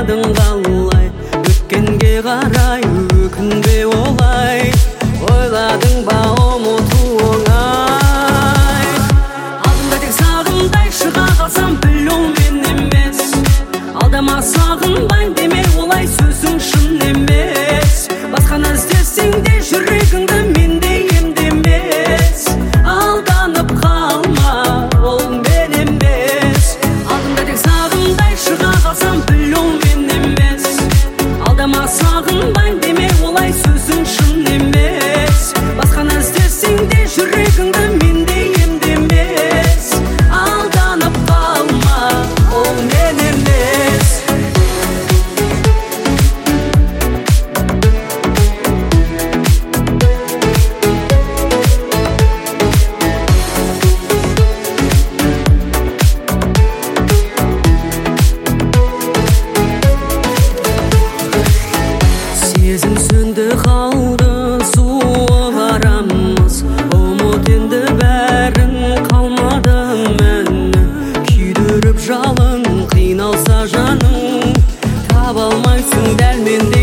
ойладың қалай, өткенге қарай өкінбе олай, ойладың ба ұмыту оңай. Алдымда тек сағымдай шыға қалсам білу мен емес, алдама сағынбайын деме олай, сөзің шын емес. Басқаны іздесең де жүрегіңді менде емдемес, алданып қалма, ол мен емес. Алдымда тек сағымдай шыға қалсам білу мен емес, алдама сағынбайын деме олай, сөзің шын емес. Басқаны іздесең де жүрегіңді менде емдемес, алданып қалма, ол мен емес. Сезім сөнді қалды, суық арамыз, ұмыт енді бәрін, қалмады мәні. Күйдіріп жалын, қиналса жаның, таба алмайсың дәл менде